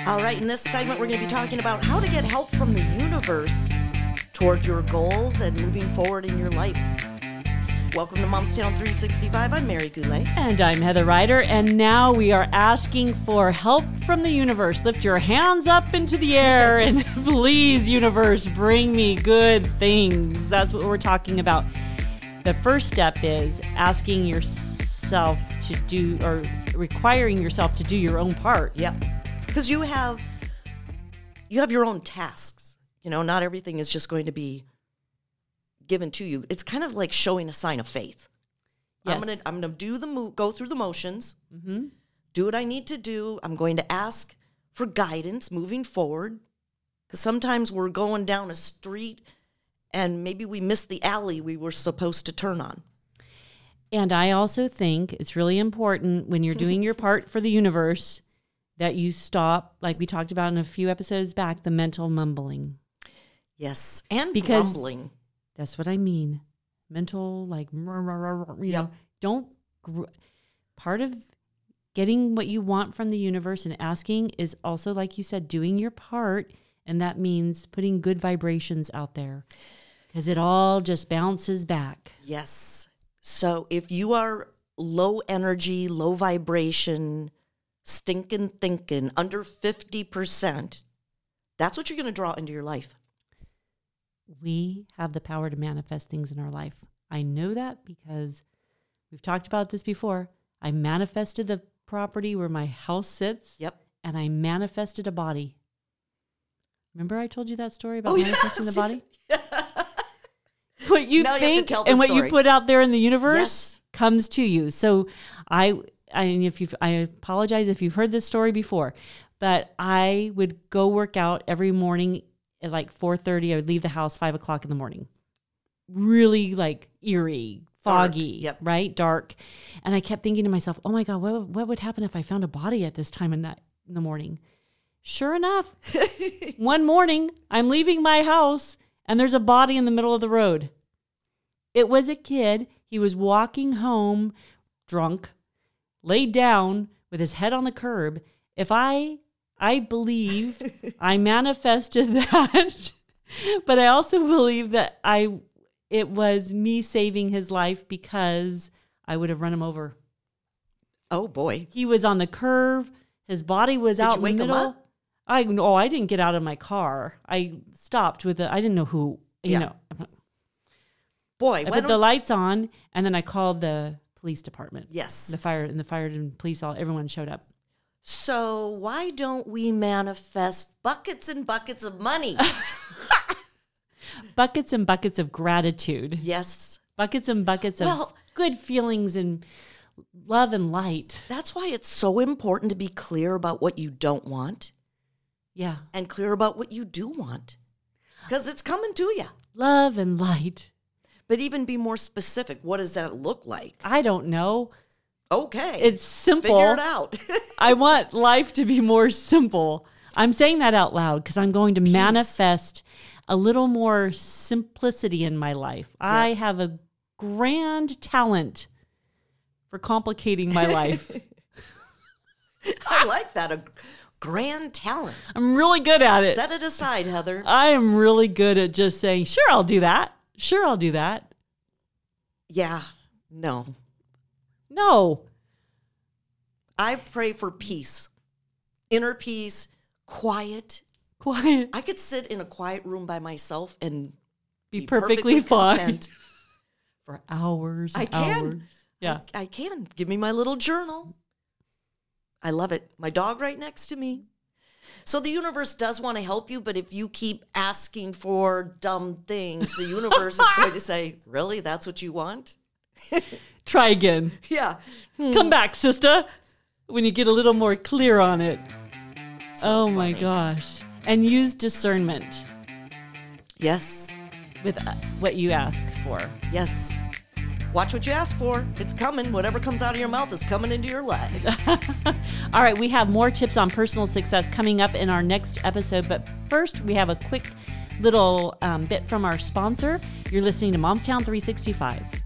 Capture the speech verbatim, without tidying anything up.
All right, in this segment, we're going to be talking about how to get help from the universe toward your goals and moving forward in your life. Welcome to Momstown three sixty-five. I'm Mary Goulet. And I'm Heather Ryder. And now we are asking for help from the universe. Lift your hands up into the air and please, universe, bring me good things. That's what we're talking about. The first step is asking yourself to do, or requiring yourself to do your own part. Yep. Because you have, you have your own tasks. You know, not everything is just going to be given to you. It's kind of like showing a sign of faith. Yes. I'm gonna I'm gonna do the mo- go through the motions, mm-hmm. do what I need to do. I'm going to ask for guidance moving forward, because sometimes we're going down a street and maybe we missed the alley we were supposed to turn on. And I also think it's really important when you're doing your part for the universe that you stop, like we talked about in a few episodes back, the mental mumbling. Yes, and because grumbling. That's what I mean. Mental, like, you yep. know, don't, gr- part of getting what you want from the universe and asking is also, like you said, doing your part. And that means putting good vibrations out there because it all just bounces back. Yes. So if you are low energy, low vibration, stinking thinking, under fifty percent, that's what you're going to draw into your life. We have the power to manifest things in our life. I know that because we've talked about this before. I manifested the property where my house sits. Yep. And I manifested a body. Remember I told you that story about oh, manifesting yes. the body? What you now think you and what story. you put out there in the universe yes. comes to you. So I, I, if you, I apologize if you've heard this story before, but I would go work out every morning at like four thirty. I would leave the house five o'clock in the morning. Really like eerie, foggy, yep. right? Dark. And I kept thinking to myself, oh my God, what, what would happen if I found a body at this time in that in the morning? Sure enough, one morning I'm leaving my house and there's a body in the middle of the road. It was a kid. He was walking home drunk, laid down with his head on the curb. If I I believe I manifested that, but I also believe that I it was me saving his life because I would have run him over. Oh boy. He was on the curve. His body was Did out you wake in the him middle. up? I no, I didn't get out of my car. I stopped with the I didn't know who, you yeah. know. Boy, I put the lights on and then I called the police department. Yes. The fire and the fire and police all everyone showed up. So why don't we manifest buckets and buckets of money? Buckets and buckets of gratitude. Yes. Buckets and buckets of well, good feelings and love and light. That's why it's so important to be clear about what you don't want. Yeah. And clear about what you do want. Because it's coming to you. Love and light. But even be more specific. What does that look like? I don't know. Okay. It's simple. Figure it out. I want life to be more simple. I'm saying that out loud because I'm going to Peace. manifest a little more simplicity in my life. Yep. I have a grand talent for complicating my life. I like that. A grand talent. I'm really good at it. Set it aside, Heather. I am really good at just saying, sure, I'll do that. Sure, I'll do that. Yeah. No. No. I pray for peace, inner peace, quiet. Quiet. I could sit in a quiet room by myself and be, be perfectly, perfectly fine content. For hours and I can. hours. Yeah. I, I can. Give me my little journal. I love it. My dog right next to me. So the universe does want to help you, but if you keep asking for dumb things, the universe is going to say, really? That's what you want? Try again. Yeah. Come back, sister, when you get a little more clear on it. So oh, funny. my gosh. And use discernment. Yes. With what you ask for. Yes. Watch what you ask for. It's coming. Whatever comes out of your mouth is coming into your life. All right, we have more tips on personal success coming up in our next episode. But first, we have a quick little um, bit from our sponsor. You're listening to Momstown three sixty-five.